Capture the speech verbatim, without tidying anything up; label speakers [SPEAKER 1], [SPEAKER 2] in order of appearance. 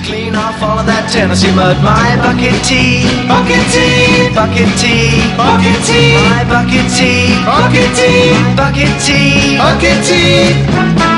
[SPEAKER 1] clean off all of that Tennessee mud. My bucket tea, bucket tea, bucket tea, bucket tea, my bucket tea, bucket tea, bucket tea, bucket tea.